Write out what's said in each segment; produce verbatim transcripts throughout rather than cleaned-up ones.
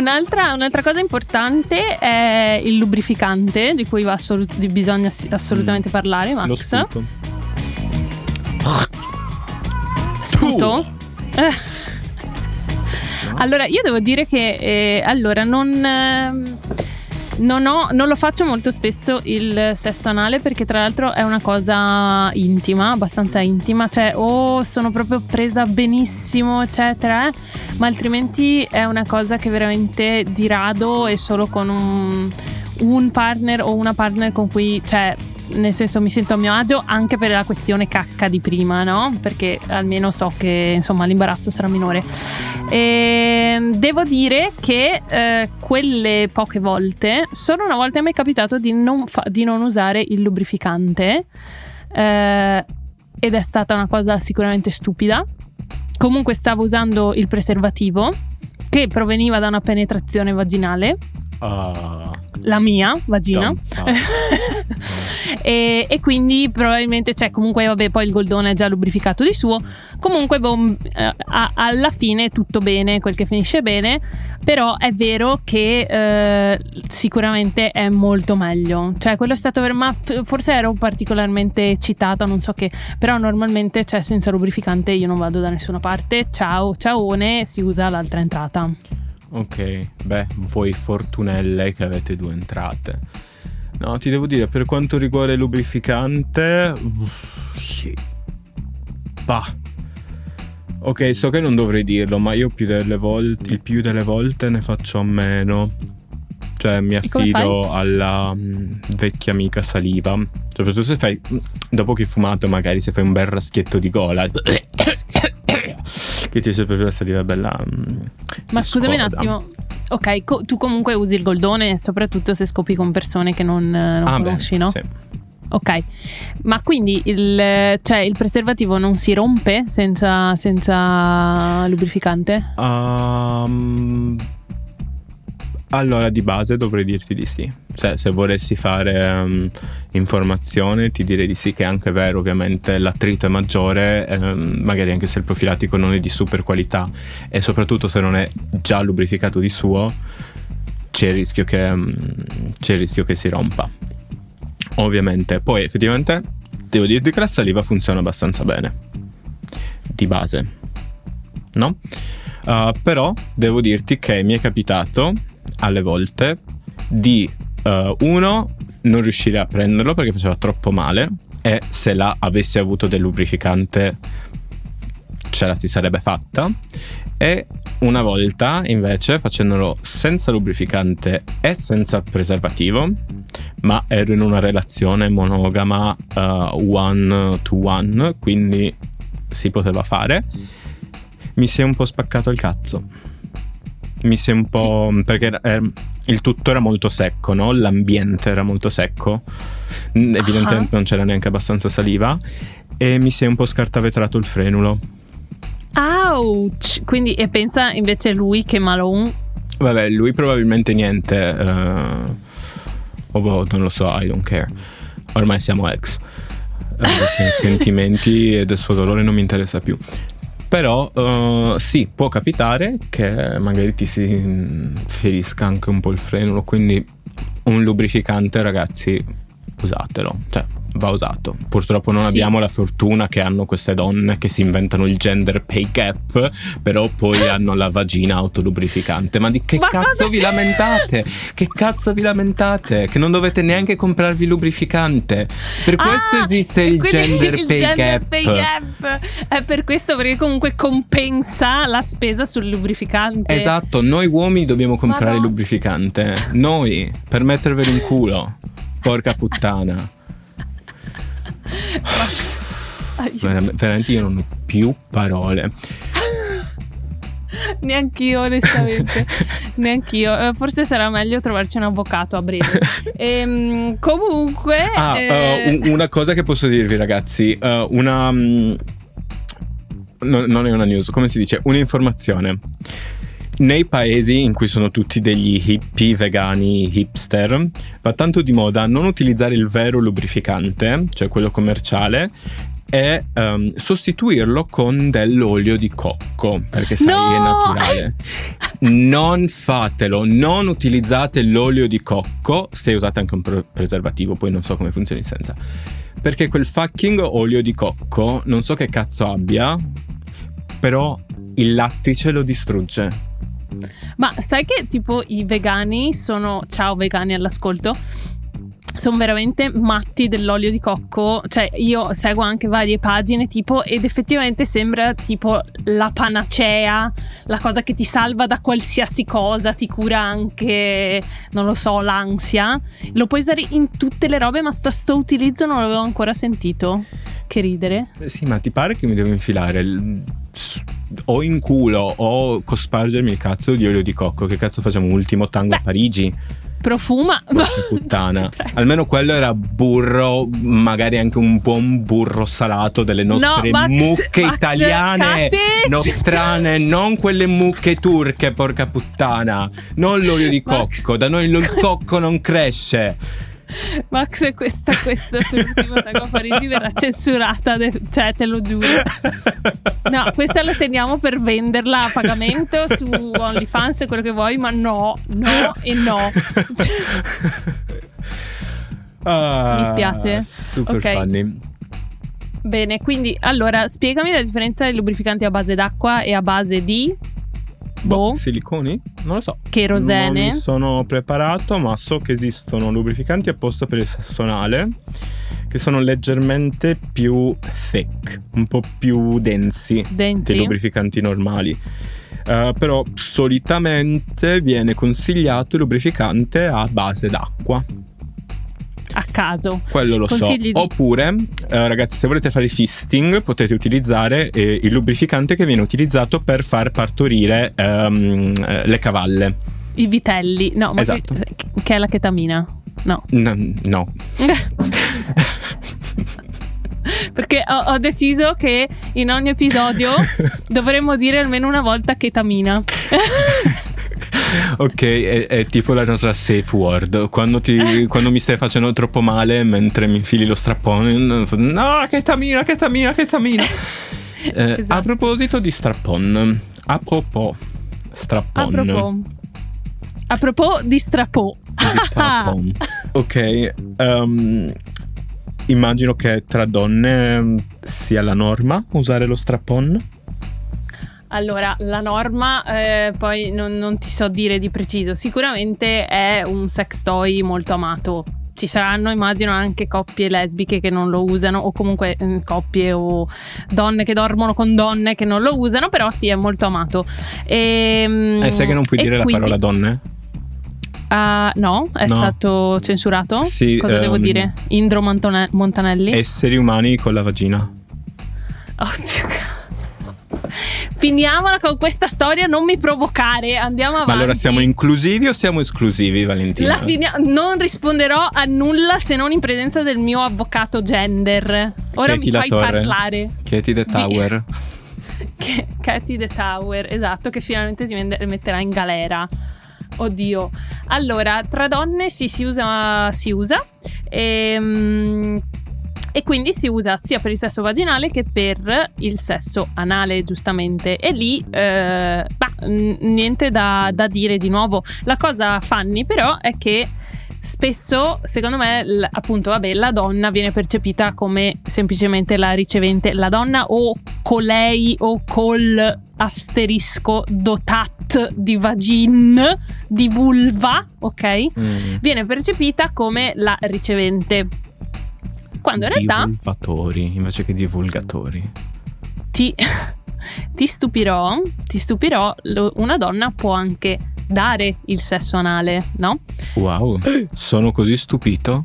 Un'altra, un'altra cosa importante è il lubrificante, di cui va assolut- di bisogna assolutamente mm. parlare, Max. Lo sputo. Sputo? Uh. Eh. Allora, io devo dire che eh, allora non, eh, non, ho, non lo faccio molto spesso il sesso anale, perché tra l'altro è una cosa intima, abbastanza intima, cioè o oh, sono proprio presa benissimo eccetera, eh, ma altrimenti è una cosa che veramente di rado e solo con un, un partner o una partner con cui, cioè nel senso mi sento a mio agio, anche per la questione cacca di prima, no? Perché almeno so che insomma l'imbarazzo sarà minore. E devo dire che eh, quelle poche volte, solo una volta mi è capitato di non, fa- di non usare il lubrificante, eh, ed è stata una cosa sicuramente stupida. Comunque stavo usando il preservativo che proveniva da una penetrazione vaginale. Uh, la mia vagina. e, e quindi probabilmente, cioè comunque vabbè, poi il goldone è già lubrificato di suo, comunque boh, eh, a, alla fine tutto bene, quel che finisce bene. Però è vero che eh, sicuramente è molto meglio, cioè quello è stato ver- ma f- forse ero particolarmente eccitata, non so che, però normalmente, cioè senza lubrificante io non vado da nessuna parte. Ciao, ciaone, si usa l'altra entrata. Ok, beh, voi fortunelle che avete due entrate. No, ti devo dire, per quanto riguarda il lubrificante, bah. Ok, so che non dovrei dirlo, ma io più delle volte, il più delle volte ne faccio a meno. Cioè mi affido alla mh, vecchia amica saliva. Soprattutto se fai, dopo che hai fumato, magari se fai un bel raschietto di gola che ti esce proprio la saliva bella. Mh, ma scusami un attimo. Ok, co- tu comunque usi il goldone, soprattutto se scopi con persone che non, non ah, conosci, beh, no? Sì. Ok, ma quindi il, cioè il preservativo non si rompe senza, senza lubrificante? Um, allora, di base dovrei dirti di sì. Cioè, se volessi fare um, informazione, ti direi di sì, che è anche vero, ovviamente l'attrito è maggiore, um, magari anche se il profilatico non è di super qualità e soprattutto se non è già lubrificato di suo, c'è il rischio che, um, c'è il rischio che si rompa. Ovviamente, poi effettivamente devo dirti che la saliva funziona abbastanza bene di base, no? Uh, però devo dirti che mi è capitato alle volte di uh, uno non riuscire a prenderlo perché faceva troppo male, e se là avessi avuto del lubrificante ce la si sarebbe fatta. E una volta invece, facendolo senza lubrificante e senza preservativo, ma ero in una relazione monogama uh, one to one, quindi si poteva fare, mi si è un po' spaccato il cazzo. Mi si è un po'... perché eh, il tutto era molto secco, no? L'ambiente era molto secco, evidentemente uh-huh. non c'era neanche abbastanza saliva, e mi si è un po' scartavetrato il frenulo. Ouch! Quindi, e pensa invece lui che malone. Vabbè, lui probabilmente niente, uh, oh boh, non lo so, I don't care. Ormai siamo ex, uh, i sentimenti e del suo dolore non mi interessa più. Però uh, sì, può capitare che magari ti si ferisca anche un po' il frenulo, quindi un lubrificante, ragazzi, usatelo, cioè va usato. Purtroppo non sì. abbiamo la fortuna che hanno queste donne che si inventano il gender pay gap, però poi hanno la vagina autolubrificante. Ma di che Ma cazzo vi c'è? lamentate? Che cazzo vi lamentate? Che non dovete neanche comprarvi lubrificante. Per ah, questo esiste il gender, il pay, gender gap. pay gap. È per questo, perché comunque compensa la spesa sul lubrificante. Esatto, noi uomini dobbiamo comprare no. il lubrificante. Noi, per mettervelo in culo. Porca puttana. Ver- veramente io non ho più parole. Neanch'io, onestamente. Neanch'io. Forse sarà meglio trovarci un avvocato a breve. Ehm, comunque ah, eh... uh, una cosa che posso dirvi, ragazzi, uh, una um, no, non è una news, come si dice, un'informazione. Nei paesi in cui sono tutti degli hippie vegani hipster, va tanto di moda non utilizzare il vero lubrificante, cioè quello commerciale, è um, sostituirlo con dell'olio di cocco, perché sai, no! è naturale. Non fatelo, non utilizzate l'olio di cocco se usate anche un pre- preservativo, poi non so come funzioni senza, perché quel fucking olio di cocco non so che cazzo abbia, però il lattice lo distrugge. Ma sai che tipo i vegani sono, ciao vegani all'ascolto, sono veramente matti dell'olio di cocco. Cioè io seguo anche varie pagine tipo, ed effettivamente sembra tipo la panacea, la cosa che ti salva da qualsiasi cosa, ti cura anche, non lo so, l'ansia. Lo puoi usare in tutte le robe, ma sta sto utilizzo non l'avevo ancora sentito. Che ridere. Eh sì, ma ti pare che mi devo infilare il, o in culo o cospargermi il cazzo di olio di cocco? Che cazzo facciamo? Ultimo tango Beh, a Parigi? Profuma. Puttana. Almeno quello era burro, magari anche un buon burro salato delle nostre no, Max, mucche Max, italiane, Kate. nostrane, non quelle mucche turche, porca puttana. Non l'olio di Max. cocco, da noi il cocco non cresce. Max, questa, questa sull'ultimo tango a Parigi verrà censurata, de- cioè te lo giuro. No, questa la teniamo per venderla a pagamento su OnlyFans e quello che vuoi, ma no, no e no. Ah, mi spiace. Super okay. funny. Bene, quindi allora spiegami la differenza dei lubrificanti a base d'acqua e a base di Boh, siliconi? Non lo so. Cherosene? Non mi sono preparato, ma so che esistono lubrificanti apposta per il sesso anale che sono leggermente più thick, un po' più densi, densi. dei lubrificanti normali. Uh, però solitamente viene consigliato il lubrificante a base d'acqua. A caso. Quello lo Consigli so. di... Oppure, eh, ragazzi, se volete fare fisting, potete utilizzare eh, il lubrificante che viene utilizzato per far partorire ehm, eh, le cavalle. I vitelli. No, ma esatto. che, che è la chetamina. No. No. no. Perché ho, ho deciso che in ogni episodio dovremmo dire almeno una volta chetamina. Ok, è, è tipo la nostra safe word. Quando, ti, quando mi stai facendo troppo male mentre mi infili lo strappone, no, chetamina, chetamina, chetamina. eh, esatto. A proposito di strappon, a propos strappon. A propos, a propos di strappò. Di strappon. Ok, um, immagino che tra donne sia la norma usare lo strappon. Allora, la norma eh, poi non, non ti so dire di preciso. Sicuramente è un sex toy molto amato. Ci saranno, immagino, anche coppie lesbiche che non lo usano, o comunque eh, coppie o donne che dormono con donne che non lo usano, però sì, è molto amato. E, eh, sai che non puoi dire quindi, la parola donne? Uh, no, è no. stato censurato. Sì, cosa um, devo dire? Indro Montone- Montanelli? Esseri umani con la vagina. Oddio. Finiamola con questa storia, non mi provocare, andiamo avanti. Ma allora siamo inclusivi o siamo esclusivi, Valentina? La finia- non risponderò a nulla se non in presenza del mio avvocato gender. Ora Katie mi fai Torre. parlare. Katie the Tower. Di... Katie the Tower, esatto, che finalmente ti metterà in galera. Oddio. Allora, tra donne sì, si usa, si usa. E... E quindi si usa sia per il sesso vaginale che per il sesso anale, giustamente. E lì, eh, bah, niente da, da dire di nuovo. La cosa funny però è che spesso, secondo me, l- appunto, vabbè, la donna viene percepita come semplicemente la ricevente. La donna o colei o col asterisco dotat di vagin, di vulva, ok? Mm. Viene percepita come la ricevente. Quando in realtà divulgatori invece che divulgatori. Ti, ti stupirò, ti stupirò, lo, una donna può anche dare il sesso anale, no? Wow, sono così stupito.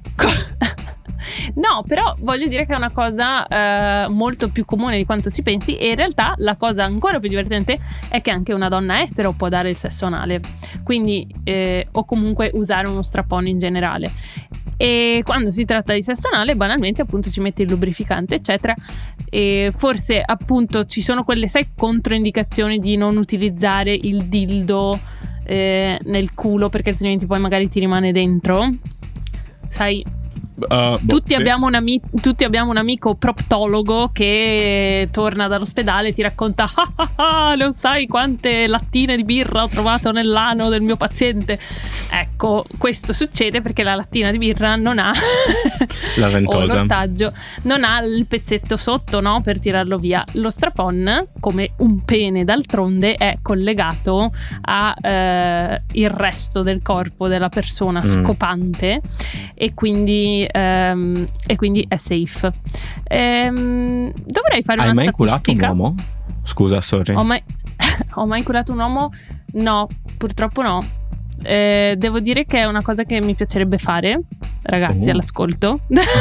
No, però voglio dire che è una cosa eh, molto più comune di quanto si pensi, e in realtà la cosa ancora più divertente è che anche una donna etero può dare il sesso anale, quindi eh, o comunque usare uno strap-on in generale. E quando si tratta di sesso anale, banalmente appunto ci metti il lubrificante eccetera, e forse appunto ci sono quelle, sai, controindicazioni di non utilizzare il dildo eh, nel culo, perché altrimenti poi magari ti rimane dentro, sai. Uh, tutti, boh, abbiamo un ami- tutti abbiamo un amico proctologo che torna dall'ospedale e ti racconta: ah, ah, ah, non sai quante lattine di birra ho trovato nell'ano del mio paziente. Ecco, questo succede perché la lattina di birra non ha la ventosa, o l'ortaggio, non ha il pezzetto sotto, no, per tirarlo via. Lo strapon, come un pene d'altronde, è collegato a eh, il resto del corpo della persona mm. scopante, e quindi ehm, e quindi è safe. Ehm, dovrei fare Hai una mai statistica. inculato un uomo? Scusa, sorry. Ho mai, ho mai inculato un uomo? No, purtroppo no. Eh, devo dire che è una cosa che mi piacerebbe fare, ragazzi, oh. all'ascolto.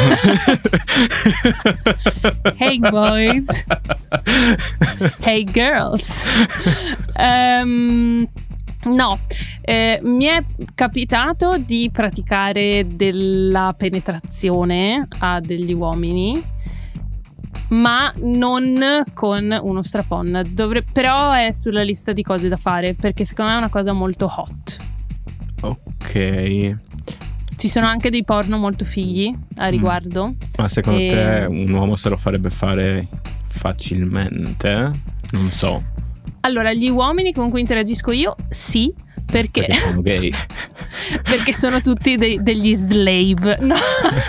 Hey boys, hey girls. Um, no, eh, mi è capitato di praticare della penetrazione a degli uomini, ma non con uno strapon. Dovre- però è sulla lista di cose da fare, perché secondo me è una cosa molto hot. Ok. Ci sono anche dei porno molto fighi a riguardo. Mm. Ma secondo e... te un uomo se lo farebbe fare facilmente? Non so. Allora, gli uomini con cui interagisco io, sì, perché, perché sono gay. Perché sono tutti dei, degli slave. No.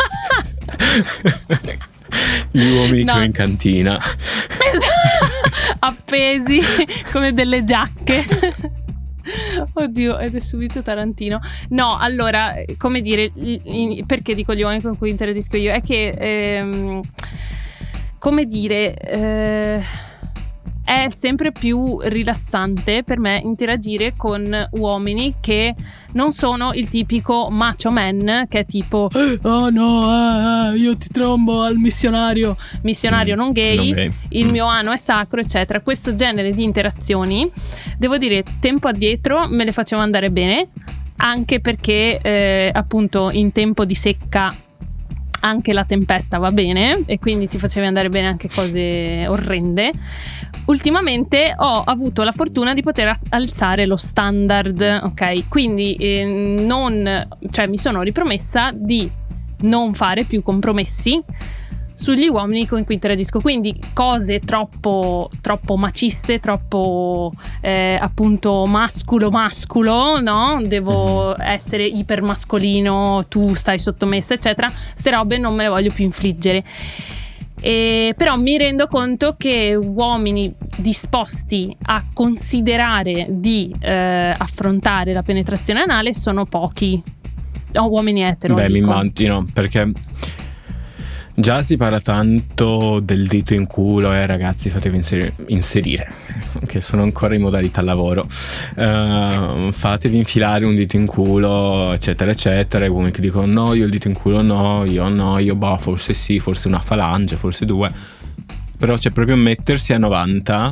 Gli uomini no. che ho in cantina, appesi come delle giacche. Oddio, ed è subito Tarantino. No, allora, come dire, perché dico gli uomini con cui interagisco io? È che, ehm, come dire, eh, è sempre più rilassante per me interagire con uomini che non sono il tipico macho man che è tipo: oh no, eh, io ti trombo al missionario missionario mm, non, gay, non gay, il mm. mio ano è sacro, eccetera. Questo genere di interazioni, devo dire, tempo addietro me le facevo andare bene, anche perché eh, appunto in tempo di secca anche la tempesta va bene, e quindi ti facevi andare bene anche cose orrende. Ultimamente ho avuto la fortuna di poter alzare lo standard, ok? Quindi eh, non, cioè mi sono ripromessa di non fare più compromessi sugli uomini con cui interagisco, quindi cose troppo troppo maciste, troppo eh, appunto masculo masculo, no? Devo mm. essere ipermascolino, tu stai sottomessa, eccetera. Ste robe non me le voglio più infliggere. E però mi rendo conto che uomini disposti a considerare di eh, affrontare la penetrazione anale sono pochi, o uomini etero. Beh, dico. mi immagino, perché già si parla tanto del dito in culo, eh ragazzi, fatevi inserire, inserire che sono ancora in modalità lavoro, uh, fatevi infilare un dito in culo, eccetera eccetera, e uomini che dicono no, io il dito in culo no, io no, io boh, forse sì, forse una falange, forse due, però c'è proprio mettersi a novanta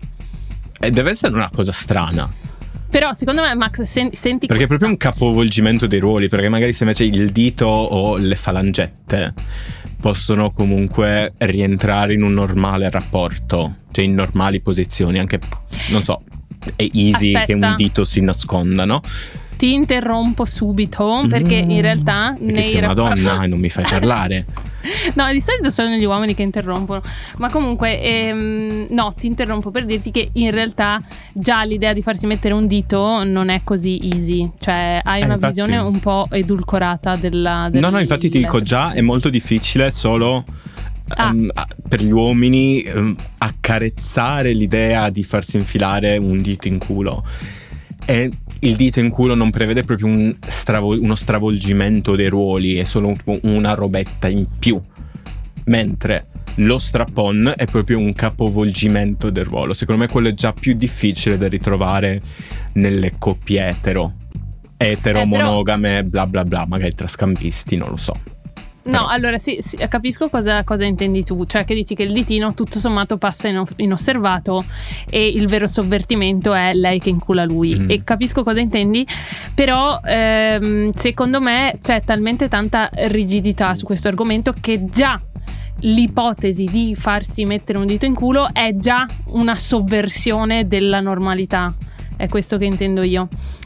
e deve essere una cosa strana. Però secondo me, Max, senti, senti perché questa. è proprio un capovolgimento dei ruoli, perché magari se invece il dito o le falangette possono comunque rientrare in un normale rapporto, cioè in normali posizioni, anche, non so, è easy. Aspetta, che un dito si nasconda, no? Ti interrompo subito, perché mm, in realtà perché nei sei una rapporti... donna e non mi fai parlare. No, di solito sono gli uomini che interrompono, ma comunque ehm, no, ti interrompo per dirti che in realtà già l'idea di farsi mettere un dito non è così easy, cioè hai eh, una infatti... visione un po' edulcorata della, del, no no infatti ti dico, già è molto difficile solo ah. um, per gli uomini um, accarezzare l'idea di farsi infilare un dito in culo, e il dito in culo non prevede proprio un stravol- uno stravolgimento dei ruoli, è solo una robetta in più, mentre lo strap-on è proprio un capovolgimento del ruolo. Secondo me quello è già più difficile da ritrovare nelle coppie etero etero, eh, però... monogame, bla bla bla, magari tra scambisti, non lo so. No, però. allora sì, sì, capisco cosa, cosa intendi tu, cioè che dici che il ditino tutto sommato passa in, inosservato e il vero sovvertimento è lei che incula lui, mm. e capisco cosa intendi, però ehm, secondo me c'è talmente tanta rigidità su questo argomento che già l'ipotesi di farsi mettere un dito in culo è già una sovversione della normalità. È questo che intendo io.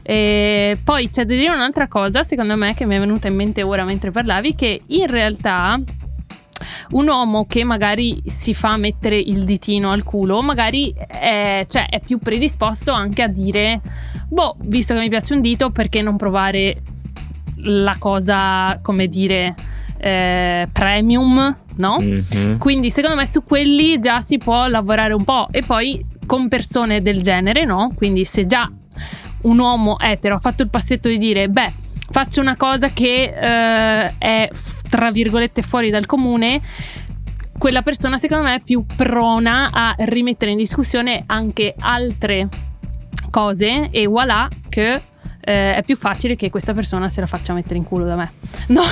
E poi c'è da dire un'altra cosa, secondo me, che mi è venuta in mente ora mentre parlavi, che in realtà un uomo che magari si fa mettere il ditino al culo magari è, cioè, è più predisposto anche a dire boh, visto che mi piace un dito, perché non provare la cosa, come dire, eh, premium, no? Mm-hmm. Quindi secondo me su quelli già si può lavorare un po'. E poi con persone del genere, no? Quindi se già un uomo etero ha fatto il passetto di dire beh, faccio una cosa che eh, è tra virgolette fuori dal comune, quella persona secondo me è più prona a rimettere in discussione anche altre cose, e voilà che eh, è più facile che questa persona se la faccia mettere in culo da me, no?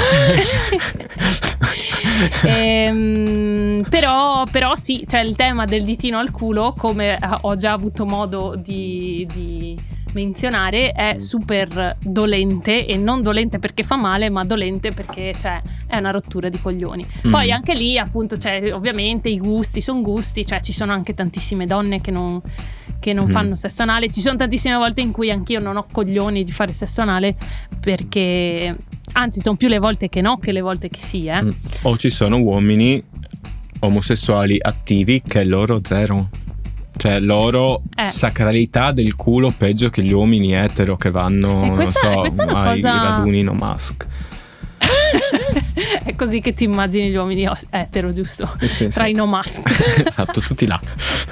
ehm, però, però sì, cioè il tema del ditino al culo, come ho già avuto modo di, di menzionare, è super dolente, e non dolente perché fa male, ma dolente perché, cioè, è una rottura di coglioni. Mm. Poi anche lì appunto, cioè, ovviamente i gusti sono gusti, cioè ci sono anche tantissime donne che non, che non mm. fanno sesso anale. Ci sono tantissime volte in cui anch'io non ho coglioni di fare sesso anale, perché anzi sono più le volte che no che le volte che sì, eh. Mm. O ci sono uomini omosessuali attivi che loro zero. Cioè loro eh. sacralità del culo peggio che gli uomini etero che vanno, questa, non so, ai cosa... raduni no mask. È così che ti immagini gli uomini etero, giusto? Sì, sì, Tra sì. i no mask. Esatto, tutti là.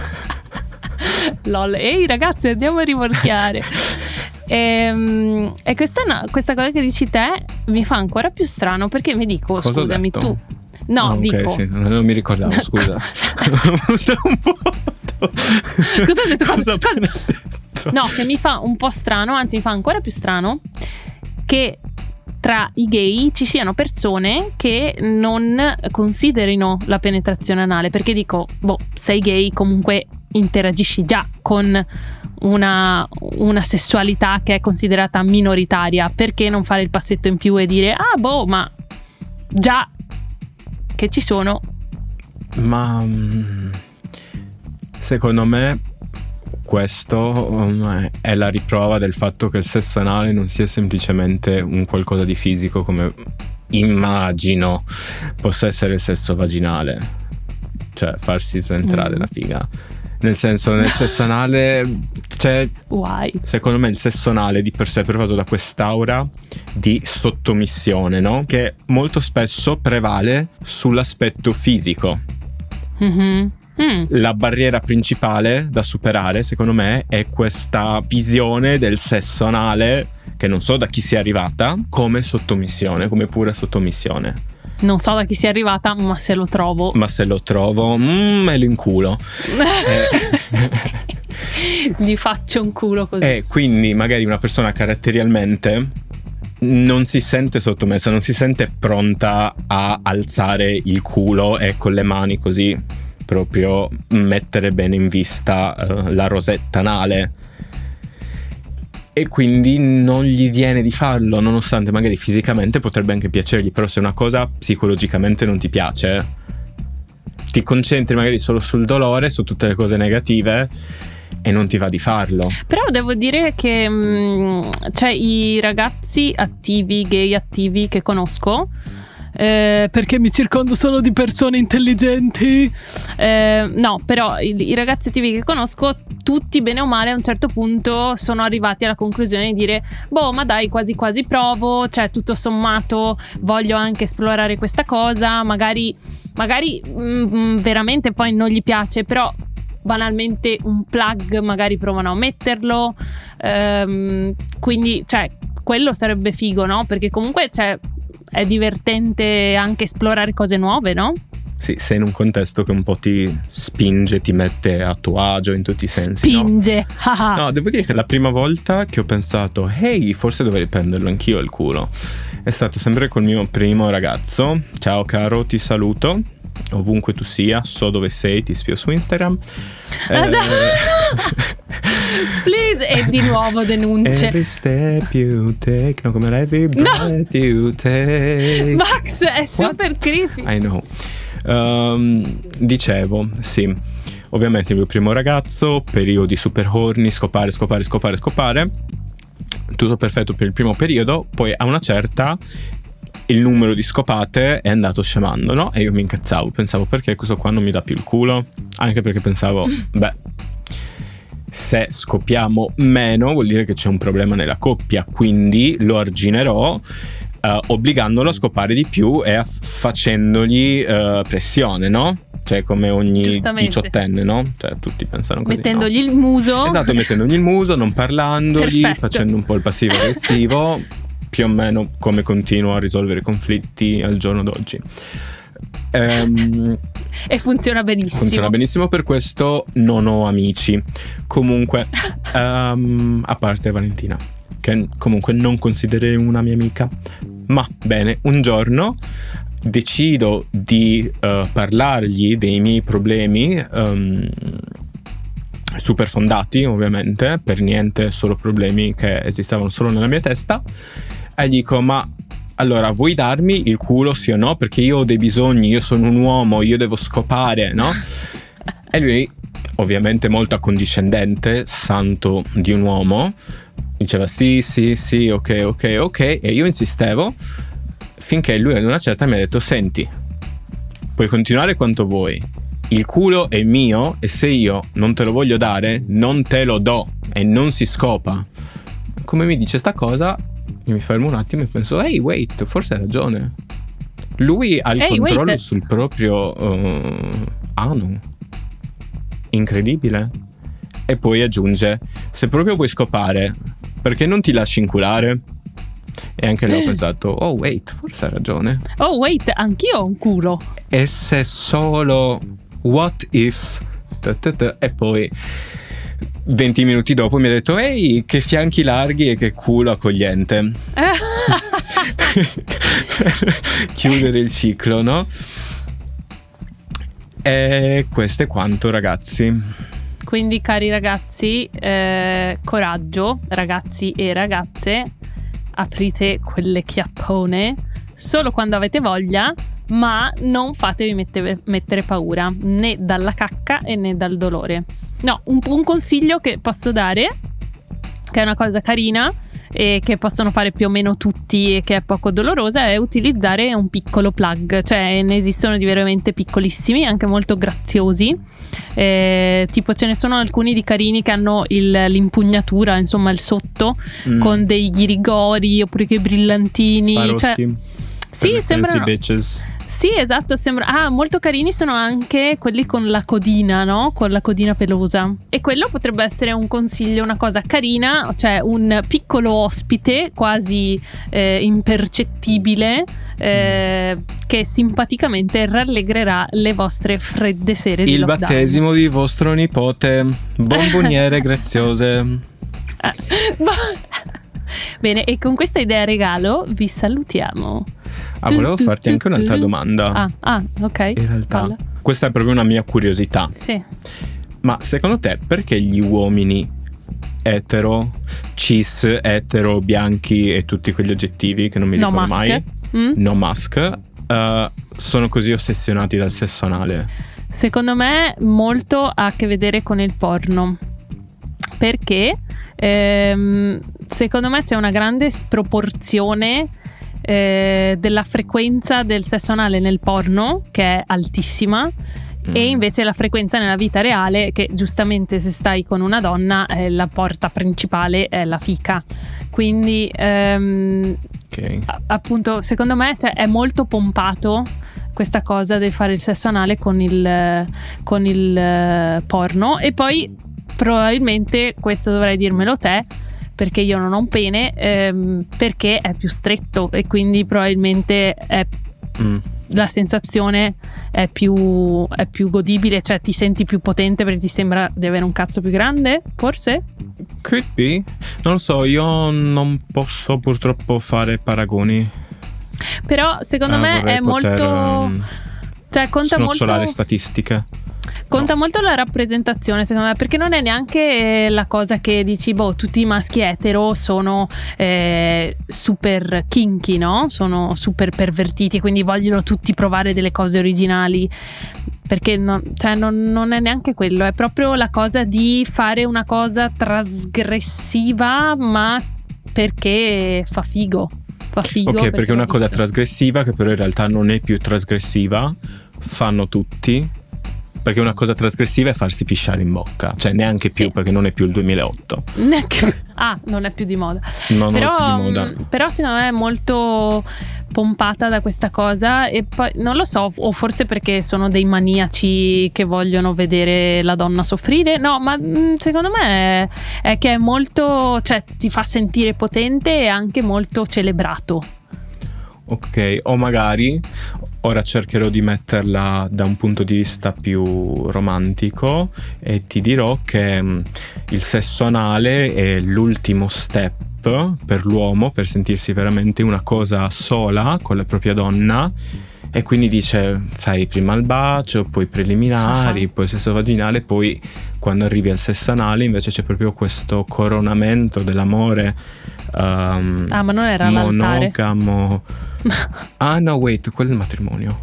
Lol. Ehi ragazzi, andiamo a rivorchiare. E, e questa, no, questa cosa che dici te mi fa ancora più strano, perché mi dico, cosa scusami, tu no, oh, dico okay, sì, non mi ricordavo, scusa. un po'. Cosa ho detto? Cosa ho appena detto? No, che mi fa un po' strano, anzi mi fa ancora più strano che tra i gay ci siano persone che non considerino la penetrazione anale, perché dico, boh, sei gay, comunque interagisci già con una, una sessualità che è considerata minoritaria, perché non fare il passetto in più e dire ah boh, ma già che ci sono. Ma secondo me questo um, è la riprova del fatto che il sesso anale non sia semplicemente un qualcosa di fisico come immagino possa essere il sesso vaginale, cioè farsi entrare mm. la figa. Nel senso, nel sesso anale, cioè, Why? secondo me il sesso anale di per sé è pervaso da quest'aura di sottomissione, no? Che molto spesso prevale sull'aspetto fisico. Mm-hmm. Mm. La barriera principale da superare, secondo me, è questa visione del sesso anale, che non so da chi sia arrivata, come sottomissione, come pura sottomissione. Non so da chi sia arrivata, ma se lo trovo. Ma se lo trovo, mm, me lo inculo. eh. Gli faccio un culo così. E quindi magari una persona caratterialmente non si sente sottomessa, non si sente pronta a alzare il culo e con le mani così proprio mettere bene in vista uh, la rosetta anale, e quindi non gli viene di farlo, nonostante magari fisicamente potrebbe anche piacergli. Però se una cosa psicologicamente non ti piace, ti concentri magari solo sul dolore, su tutte le cose negative, e non ti va di farlo. Però devo dire che mh, cioè i ragazzi attivi, gay attivi che conosco, Eh, perché mi circondo solo di persone intelligenti, eh, no, però i, i ragazzi attivi che conosco, tutti bene o male a un certo punto sono arrivati alla conclusione di dire boh, ma dai, quasi quasi provo, cioè tutto sommato voglio anche esplorare questa cosa, magari magari mh, veramente poi non gli piace, però banalmente un plug magari provano a metterlo, ehm, quindi cioè quello sarebbe figo, no? Perché comunque cioè è divertente anche esplorare cose nuove, no? Sì, sei in un contesto che un po' ti spinge, ti mette a tuo agio in tutti i sensi. Spinge! No, no, devo dire che la prima volta che ho pensato ehi, forse dovrei prenderlo anch'io il culo, è stato sempre col mio primo ragazzo. Ciao caro, ti saluto ovunque tu sia, so dove sei, ti spio su Instagram. eh, Please, e di nuovo denunce. Every step you take, no, come every breath no. you take. Max è super What? creepy. I know. Um, dicevo, sì, ovviamente il mio primo ragazzo, periodi super horny, scopare, scopare, scopare, scopare. tutto perfetto per il primo periodo, poi a una certa il numero di scopate è andato scemando, no? E io mi incazzavo, pensavo perché questo qua non mi dà più il culo, anche perché pensavo, beh, se scopiamo meno vuol dire che c'è un problema nella coppia, quindi lo arginerò Uh, obbligandolo a scopare di più e a f- facendogli uh, pressione, no? Cioè come ogni diciottenne, no? Cioè tutti pensano così, mettendogli no? il muso. Esatto, mettendogli il muso, non parlandogli, Perfetto. facendo un po' il passivo aggressivo, più o meno come continuo a risolvere conflitti al giorno d'oggi. Um, e funziona benissimo. Funziona benissimo, per questo non ho amici. Comunque, um, a parte Valentina, che comunque non considererei una mia amica. Ma bene, un giorno decido di uh, parlargli dei miei problemi, um, super fondati ovviamente, per niente solo problemi che esistevano solo nella mia testa, e gli dico: ma allora vuoi darmi il culo, sì o no? Perché io ho dei bisogni, io sono un uomo, io devo scopare, no? E lui, ovviamente molto accondiscendente, santo di un uomo, diceva sì, sì, sì, ok, ok, ok. E io insistevo finché lui ad una certa mi ha detto: senti, puoi continuare quanto vuoi, il culo è mio e se io non te lo voglio dare, non te lo do e non si scopa. Come mi dice sta cosa, io mi fermo un attimo e penso: hey, wait, forse hai ragione. Lui ha il hey, controllo wait. sul proprio uh, ano. Incredibile. E poi aggiunge: se proprio vuoi scopare, perché non ti lasci inculare? E anche lei ho pensato: oh wait, forse ha ragione. Oh wait, anch'io ho un culo. E se solo what if ta ta ta. E poi venti minuti dopo mi ha detto: ehi, che fianchi larghi e che culo accogliente. Per chiudere il ciclo, no? E questo è quanto, ragazzi. Quindi, cari ragazzi, eh, coraggio, ragazzi e ragazze, aprite quelle chiappone solo quando avete voglia, ma non fatevi mettere, mettere paura né dalla cacca e né dal dolore. No, un, un consiglio che posso dare, che è una cosa carina e che possono fare più o meno tutti e che è poco dolorosa, è utilizzare un piccolo plug. Cioè ne esistono di veramente piccolissimi, anche molto graziosi, eh, tipo ce ne sono alcuni di carini che hanno il, l'impugnatura, insomma il sotto, mm. con dei ghirigori oppure che brillantini. Swarovski, cioè, sì, sembrano bitches. Sì, esatto, sembra. Ah, molto carini sono anche quelli con la codina, no? Con la codina pelosa. E quello potrebbe essere un consiglio, una cosa carina, cioè un piccolo ospite quasi eh, impercettibile eh, mm. che simpaticamente rallegrerà le vostre fredde sere di il lockdown. Battesimo di vostro nipote. Bomboniere graziose. Bene, e con questa idea regalo vi salutiamo. Ah, volevo farti anche un'altra domanda. Ah, ah ok. In realtà, Palla. questa è proprio una mia curiosità. Sì. Ma secondo te perché gli uomini etero, cis, etero, bianchi e tutti quegli aggettivi che non mi no dicono mask. mai, mm? no mask, uh, sono così ossessionati dal sesso anale? Secondo me molto ha a che vedere con il porno. Perché ehm, secondo me c'è una grande sproporzione eh, della frequenza del sesso anale nel porno, che è altissima, mm. e invece la frequenza nella vita reale, che giustamente se stai con una donna eh, la porta principale è la fica. Quindi ehm, okay. a- appunto secondo me cioè, è molto pompato questa cosa di fare il sesso anale con il, con il uh, porno. E poi probabilmente questo dovrai dirmelo te, perché io non ho un pene, ehm, perché è più stretto e quindi probabilmente è, mm. la sensazione è più, è più godibile, cioè ti senti più potente perché ti sembra di avere un cazzo più grande, forse? Could be. Non lo so, io non posso purtroppo fare paragoni. Però secondo eh, me è poter, molto um, cioè conta snocciolare molto statistiche. Conta no. molto la rappresentazione, secondo me, perché non è neanche la cosa che dici, boh, tutti i maschi etero sono eh, super kinky, no? Sono super pervertiti, quindi vogliono tutti provare delle cose originali. Perché no, cioè non, non è neanche quello, è proprio la cosa di fare una cosa trasgressiva, ma perché fa figo. Fa figo. Ok, perché, perché è una cosa visto. trasgressiva che però in realtà non è più trasgressiva, fanno tutti, perché una cosa trasgressiva è farsi pisciare in bocca, cioè neanche più, sì. perché non è più il duemilaotto. Neanche... Ah, non è più di moda. No, però, non è più di moda. Però secondo me è molto pompata da questa cosa, e poi non lo so, o forse perché sono dei maniaci che vogliono vedere la donna soffrire. No, ma mh, secondo me è, è che è molto, cioè ti fa sentire potente e anche molto celebrato. Ok, o magari ora cercherò di metterla da un punto di vista più romantico e ti dirò che mh, il sesso anale è l'ultimo step per l'uomo per sentirsi veramente una cosa sola con la propria donna, e quindi dice, sai, prima il bacio, poi preliminari, uh-huh. poi sesso vaginale, poi quando arrivi al sesso anale invece c'è proprio questo coronamento dell'amore um, ah ma non era monogamo. Ah no, wait, quello è il matrimonio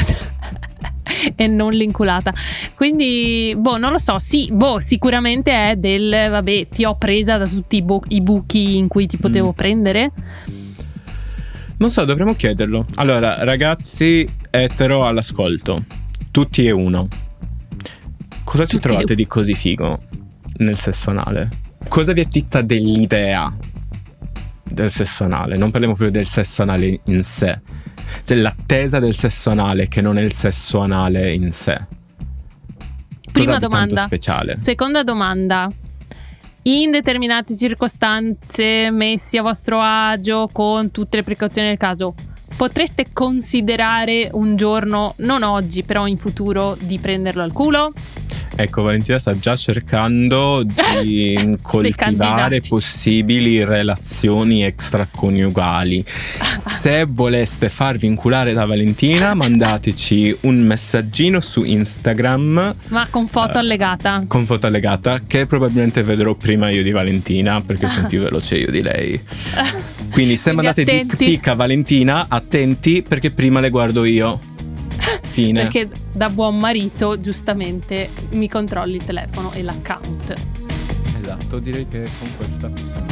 e non l'inculata. Quindi boh, non lo so. Sì, boh, sicuramente è del vabbè, ti ho presa da tutti i, bu- i buchi in cui ti potevo mm. prendere. Non so, dovremmo chiederlo. Allora, ragazzi etero all'ascolto, tutti e uno, cosa ci tutti trovate e... di così figo nel sesso anale? Cosa vi attizza dell'idea del sesso anale? Non parliamo più del sesso anale in sé, cioè l'attesa del sesso anale che non è il sesso anale in sé. Prima cosa domanda, di tanto speciale? Seconda domanda: in determinate circostanze, messi a vostro agio con tutte le precauzioni del caso, potreste considerare un giorno, non oggi però in futuro, di prenderlo al culo? Ecco, Valentina sta già cercando di coltivare possibili relazioni extraconiugali. Se voleste farvi inculare da Valentina, mandateci un messaggino su Instagram. Ma con foto uh, allegata. Con foto allegata, che probabilmente vedrò prima io di Valentina, perché sono più veloce io di lei. Quindi se Quindi mandate dick pic a Valentina, attenti, perché prima le guardo io. Fine. Perché da buon marito giustamente mi controlli il telefono e l'account. Esatto, direi che con questa possiamo